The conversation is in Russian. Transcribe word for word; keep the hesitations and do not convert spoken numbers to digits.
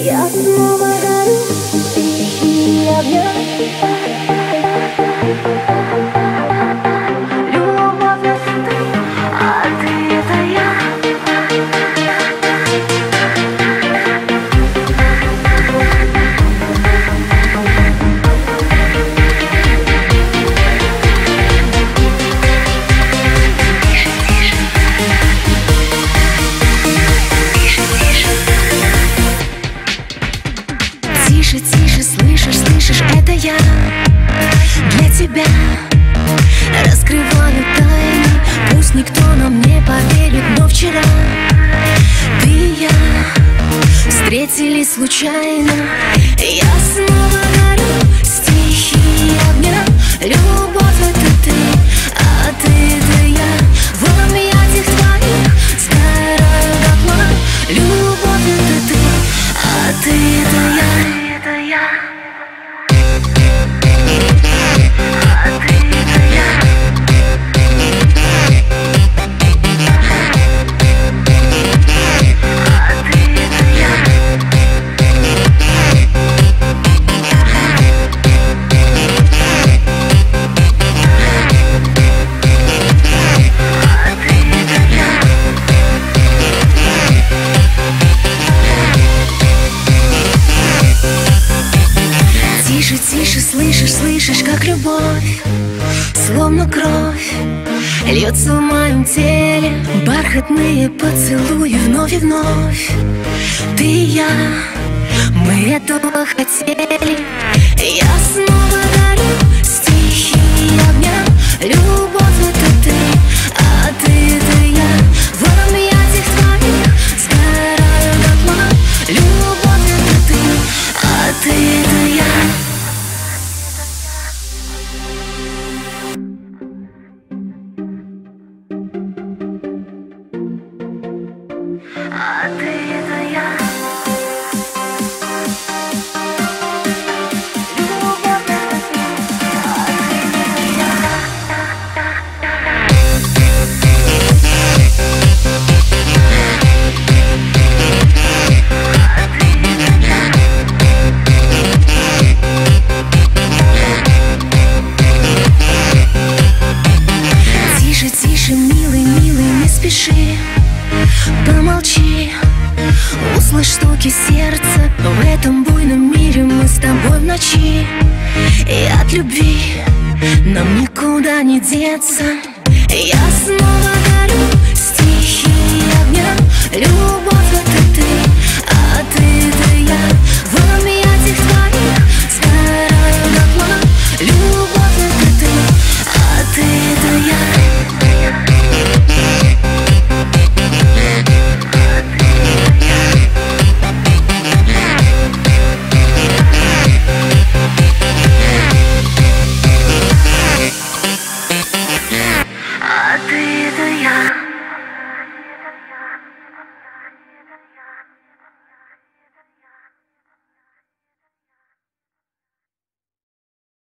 Я снова горю стихии огня. Любовь — это ты, а ты — это я. Тише, тише, слышишь, слышишь, это я для тебя раскрываю тайны. Пусть никто нам не поверит, но вчера ты и я встретились случайно. Я снова горю стихии огня. Любовь — это ты, а ты — это я. В объятиях твоих сгораю дотла. Любовь — это ты, а ты — это я. Тише, тише, слышишь, слышишь, как любовь, словно кровь, льется в моем теле. Бархатные поцелуи вновь и вновь. Ты и я, мы этого хотели. Я снова горю стихии огня. Любовь — это ты, а ты — это я. В объятиях твоих сгораю дотла. Любовь — это ты, а ты — это я. А ты — это я. Любовь — это ты, а ты — это я. Тише, тише, милый, милый, не спеши. Помолчи, услышь стуки сердца. В этом буйном мире мы с тобой в ночи. И от любви нам никуда не деться. Я снова